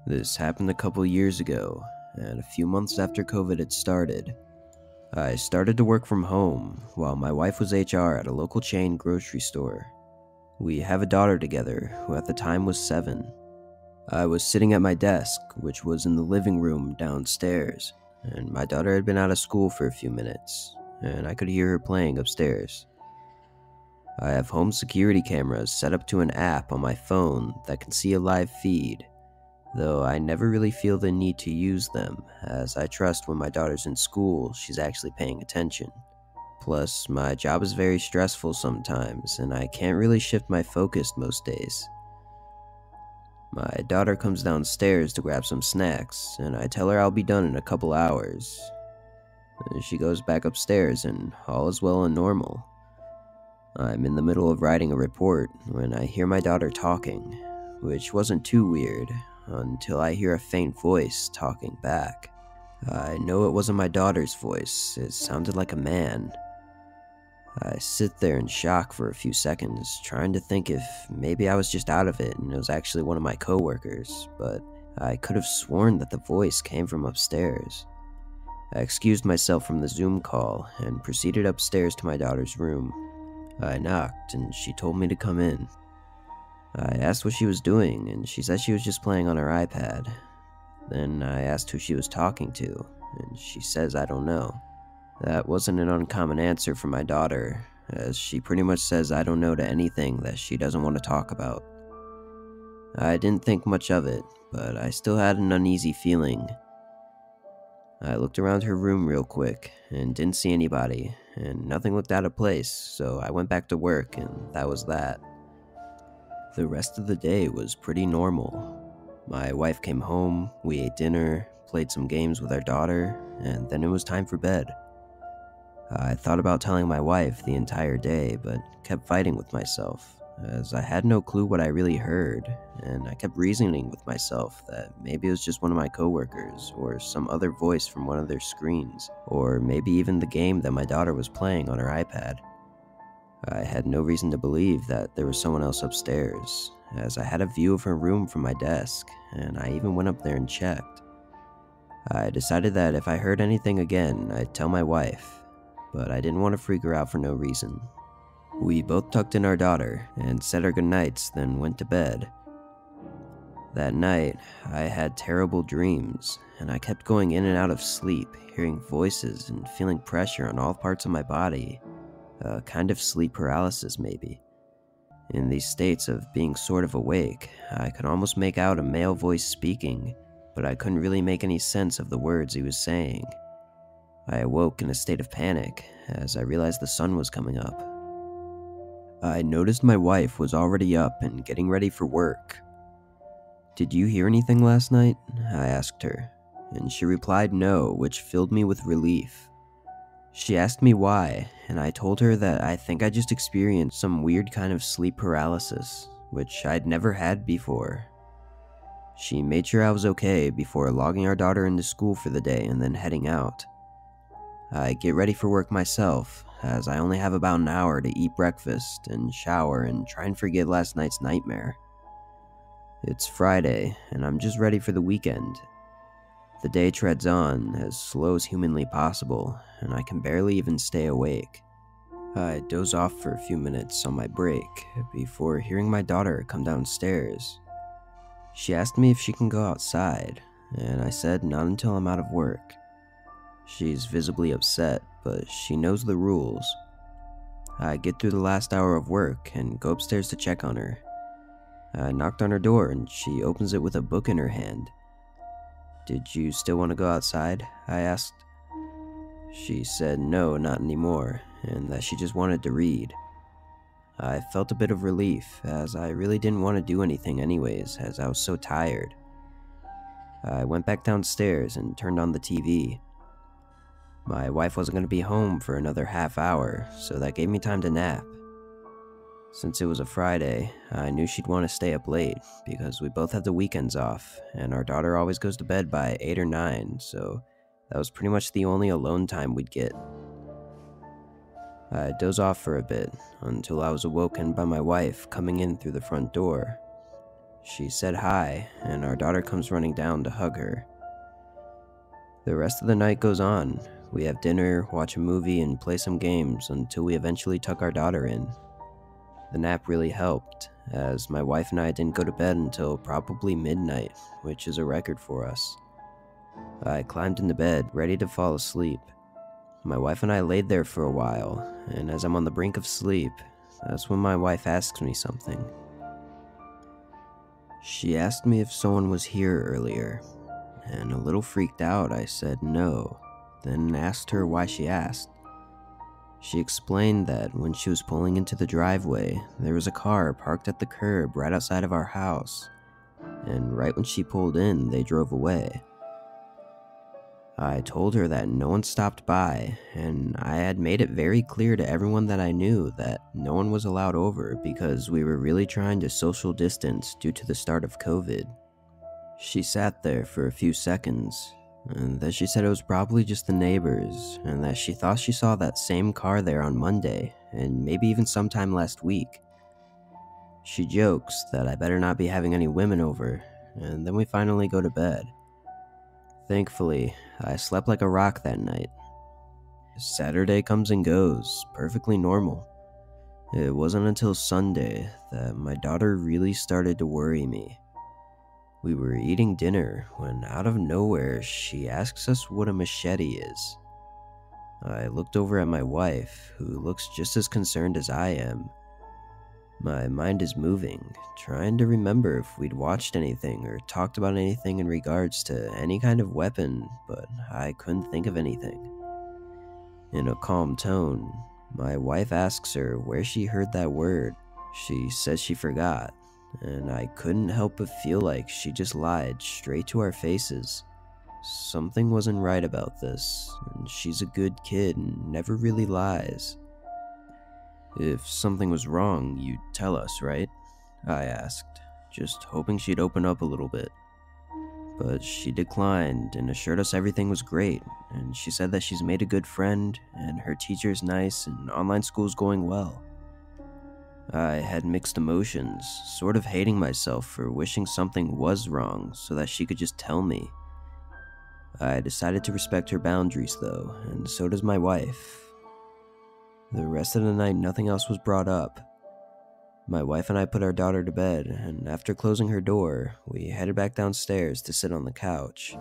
This happened a couple years ago, and a few months after COVID had started. I started to work from home while my wife was HR at a local chain grocery store. We have a daughter together, who at the time was 7. I was sitting at my desk, which was in the living room downstairs, and my daughter had been out of school for a few minutes, and I could hear her playing upstairs. I have home security cameras set up to an app on my phone that can see a live feed, though I never really feel the need to use them, as I trust when my daughter's in school she's actually paying attention. Plus, my job is very stressful sometimes, and I can't really shift my focus most days. My daughter comes downstairs to grab some snacks, and I tell her I'll be done in a couple hours. She goes back upstairs, and all is well and normal. I'm in the middle of writing a report when I hear my daughter talking, which wasn't too weird until I hear a faint voice talking back. I know it wasn't my daughter's voice, it sounded like a man. I sit there in shock for a few seconds, trying to think if maybe I was just out of it and it was actually one of my coworkers, but I could have sworn that the voice came from upstairs. I excused myself from the Zoom call and proceeded upstairs to my daughter's room. I knocked and she told me to come in. I asked what she was doing, and she said she was just playing on her iPad. Then I asked who she was talking to, and she says I don't know. That wasn't an uncommon answer for my daughter, as she pretty much says I don't know to anything that she doesn't want to talk about. I didn't think much of it, but I still had an uneasy feeling. I looked around her room real quick, and didn't see anybody, and nothing looked out of place, so I went back to work, and that was that. The rest of the day was pretty normal. My wife came home, we ate dinner, played some games with our daughter, and then it was time for bed. I thought about telling my wife the entire day, but kept fighting with myself, as I had no clue what I really heard, and I kept reasoning with myself that maybe it was just one of my coworkers, or some other voice from one of their screens, or maybe even the game that my daughter was playing on her iPad. I had no reason to believe that there was someone else upstairs, as I had a view of her room from my desk, and I even went up there and checked. I decided that if I heard anything again, I'd tell my wife, but I didn't want to freak her out for no reason. We both tucked in our daughter and said our goodnights, then went to bed. That night, I had terrible dreams, and I kept going in and out of sleep, hearing voices and feeling pressure on all parts of my body. A kind of sleep paralysis, maybe. In these states of being sort of awake, I could almost make out a male voice speaking, but I couldn't really make any sense of the words he was saying. I awoke in a state of panic as I realized the sun was coming up. I noticed my wife was already up and getting ready for work. "Did you hear anything last night?" I asked her, and she replied no, which filled me with relief. She asked me why, and I told her that I think I just experienced some weird kind of sleep paralysis, which I'd never had before. She made sure I was okay before logging our daughter into school for the day and then heading out. I get ready for work myself, as I only have about an hour to eat breakfast and shower and try and forget last night's nightmare. It's Friday, and I'm just ready for the weekend. The day treads on as slow as humanly possible, and I can barely even stay awake. I doze off for a few minutes on my break before hearing my daughter come downstairs. She asked me if she can go outside, and I said not until I'm out of work. She's visibly upset, but she knows the rules. I get through the last hour of work and go upstairs to check on her. I knocked on her door and she opens it with a book in her hand. "Did you still want to go outside?" I asked. She said no, not anymore, and that she just wanted to read. I felt a bit of relief, as I really didn't want to do anything anyways, as I was so tired. I went back downstairs and turned on the TV. My wife wasn't going to be home for another half hour, so that gave me time to nap. Since it was a Friday, I knew she'd want to stay up late, because we both had the weekends off, and our daughter always goes to bed by 8 or 9, so that was pretty much the only alone time we'd get. I dozed off for a bit, until I was awoken by my wife coming in through the front door. She said hi, and our daughter comes running down to hug her. The rest of the night goes on. We have dinner, watch a movie, and play some games until we eventually tuck our daughter in. The nap really helped, as my wife and I didn't go to bed until probably midnight, which is a record for us. I climbed into bed, ready to fall asleep. My wife and I laid there for a while, and as I'm on the brink of sleep, that's when my wife asks me something. She asked me if someone was here earlier, and a little freaked out I said no, then asked her why she asked. She explained that when she was pulling into the driveway, there was a car parked at the curb right outside of our house, and right when she pulled in, they drove away. I told her that no one stopped by, and I had made it very clear to everyone that I knew that no one was allowed over because we were really trying to social distance due to the start of COVID. She sat there for a few seconds, and then she said it was probably just the neighbors, and that she thought she saw that same car there on Monday, and maybe even sometime last week. She jokes that I better not be having any women over, and then we finally go to bed. Thankfully, I slept like a rock that night. Saturday comes and goes, perfectly normal. It wasn't until Sunday that my daughter really started to worry me. We were eating dinner when out of nowhere she asks us what a machete is. I looked over at my wife, who looks just as concerned as I am. My mind is moving, trying to remember if we'd watched anything or talked about anything in regards to any kind of weapon, but I couldn't think of anything. In a calm tone, my wife asks her where she heard that word. She says she forgot, and I couldn't help but feel like she just lied straight to our faces. Something wasn't right about this, and she's a good kid and never really lies. If something was wrong, you'd tell us, right? I asked, just hoping she'd open up a little bit. But she declined and assured us everything was great, and she said that she's made a good friend, and her teacher's nice, and online school's going well. I had mixed emotions, sort of hating myself for wishing something was wrong so that she could just tell me. I decided to respect her boundaries though, and so does my wife. The rest of the night nothing else was brought up. My wife and I put our daughter to bed, and after closing her door, we headed back downstairs to sit on the couch.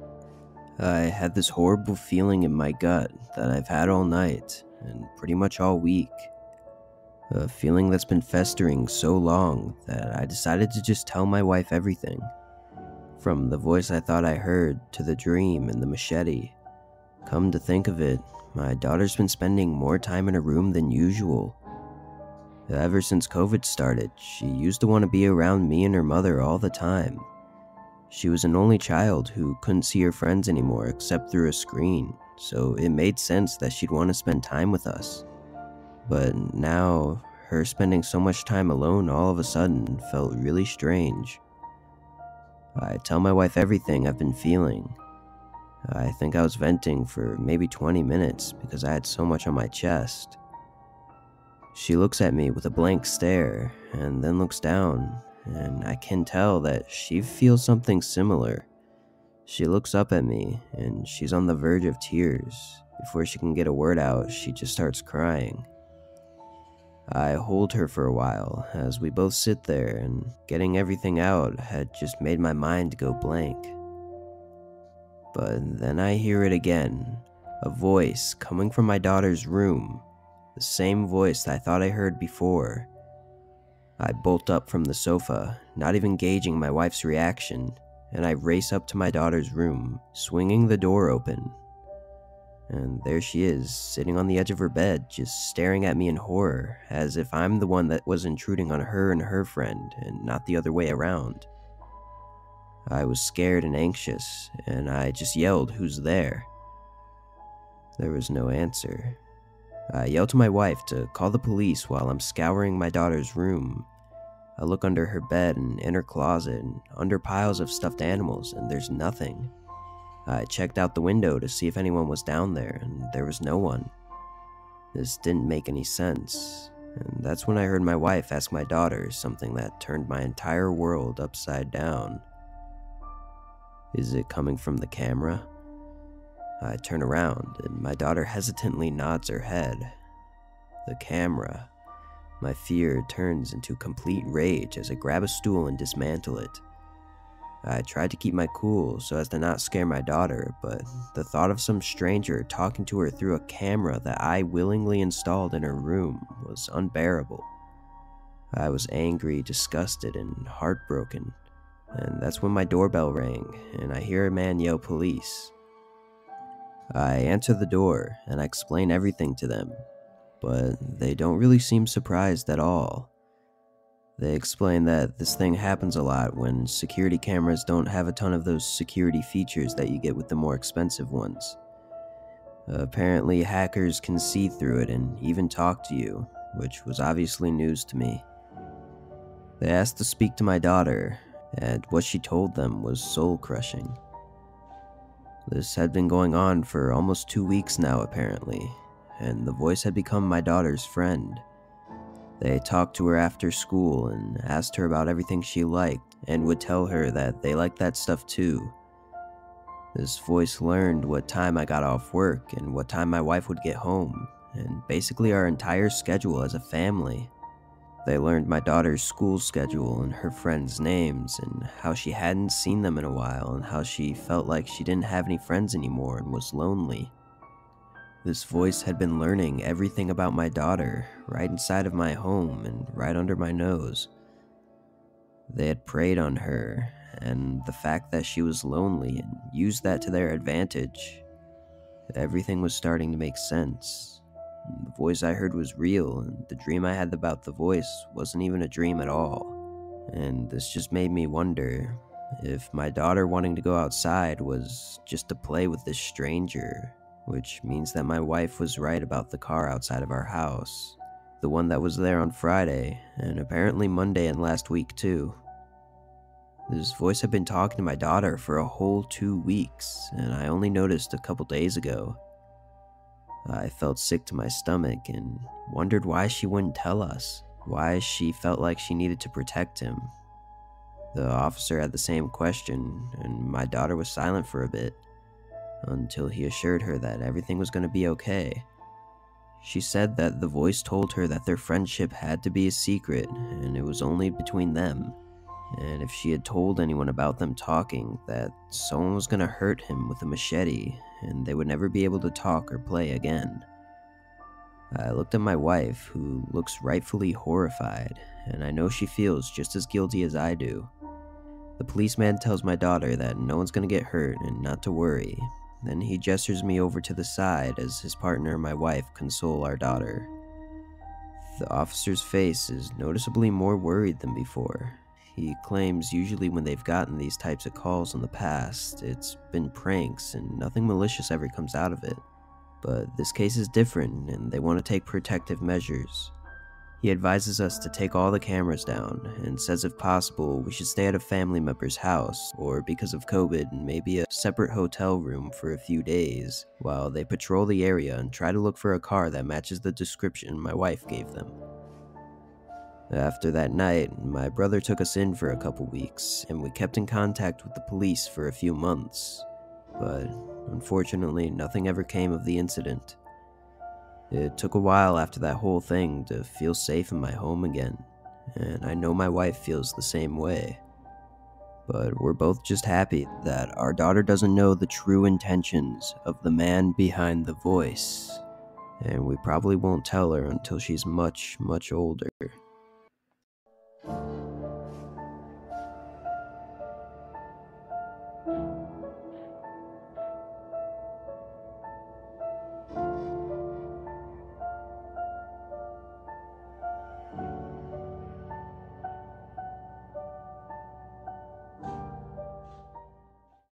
I had this horrible feeling in my gut that I've had all night, and pretty much all week. A feeling that's been festering so long that I decided to just tell my wife everything. From the voice I thought I heard to the dream and the machete. Come to think of it, my daughter's been spending more time in her room than usual. Ever since COVID started, she used to want to be around me and her mother all the time. She was an only child who couldn't see her friends anymore except through a screen, so it made sense that she'd want to spend time with us. But now, her spending so much time alone all of a sudden felt really strange. I tell my wife everything I've been feeling. I think I was venting for maybe 20 minutes because I had so much on my chest. She looks at me with a blank stare and then looks down, and I can tell that she feels something similar. She looks up at me and she's on the verge of tears. Before she can get a word out, she just starts crying. I hold her for a while as we both sit there, and getting everything out had just made my mind go blank. But then I hear it again, a voice coming from my daughter's room, the same voice that I thought I heard before. I bolt up from the sofa, not even gauging my wife's reaction, and I race up to my daughter's room, swinging the door open. And there she is, sitting on the edge of her bed, just staring at me in horror, as if I'm the one that was intruding on her and her friend, and not the other way around. I was scared and anxious, and I just yelled, "Who's there?" There was no answer. I yelled to my wife to call the police while I'm scouring my daughter's room. I look under her bed and in her closet and under piles of stuffed animals, and there's nothing. I checked out the window to see if anyone was down there, and there was no one. This didn't make any sense. And that's when I heard my wife ask my daughter something that turned my entire world upside down. "Is it coming from the camera?" I turn around, and my daughter hesitantly nods her head. The camera. My fear turns into complete rage as I grab a stool and dismantle it. I tried to keep my cool so as to not scare my daughter, but the thought of some stranger talking to her through a camera that I willingly installed in her room was unbearable. I was angry, disgusted, and heartbroken, and that's when my doorbell rang and I hear a man yell police. I answer the door and I explain everything to them, but they don't really seem surprised at all. They explain that this thing happens a lot when security cameras don't have a ton of those security features that you get with the more expensive ones. Apparently, hackers can see through it and even talk to you, which was obviously news to me. They asked to speak to my daughter, and what she told them was soul-crushing. This had been going on for almost 2 weeks now, apparently, and the voice had become my daughter's friend. They talked to her after school and asked her about everything she liked and would tell her that they liked that stuff too. This voice learned what time I got off work and what time my wife would get home, and basically our entire schedule as a family. They learned my daughter's school schedule and her friends' names and how she hadn't seen them in a while and how she felt like she didn't have any friends anymore and was lonely. This voice had been learning everything about my daughter right inside of my home and right under my nose. They had preyed on her and the fact that she was lonely and used that to their advantage. Everything was starting to make sense. The voice I heard was real, and the dream I had about the voice wasn't even a dream at all. And this just made me wonder if my daughter wanting to go outside was just to play with this stranger, which means that my wife was right about the car outside of our house, the one that was there on Friday, and apparently Monday and last week too. This voice had been talking to my daughter for a whole 2 weeks, and I only noticed a couple days ago. I felt sick to my stomach and wondered why she wouldn't tell us, why she felt like she needed to protect him. The officer had the same question, and my daughter was silent for a bit, until he assured her that everything was going to be okay. She said that the voice told her that their friendship had to be a secret, and it was only between them, and if she had told anyone about them talking, that someone was going to hurt him with a machete, and they would never be able to talk or play again. I looked at my wife, who looks rightfully horrified, and I know she feels just as guilty as I do. The policeman tells my daughter that no one's going to get hurt and not to worry. Then he gestures me over to the side as his partner and my wife console our daughter. The officer's face is noticeably more worried than before. He claims usually when they've gotten these types of calls in the past, it's been pranks and nothing malicious ever comes out of it. But this case is different and they want to take protective measures. He advises us to take all the cameras down and says if possible we should stay at a family member's house, or because of COVID, maybe a separate hotel room for a few days while they patrol the area and try to look for a car that matches the description my wife gave them. After that night, my brother took us in for a couple weeks and we kept in contact with the police for a few months, but unfortunately nothing ever came of the incident. It took a while after that whole thing to feel safe in my home again, and I know my wife feels the same way. But we're both just happy that our daughter doesn't know the true intentions of the man behind the voice, and we probably won't tell her until she's much, much older.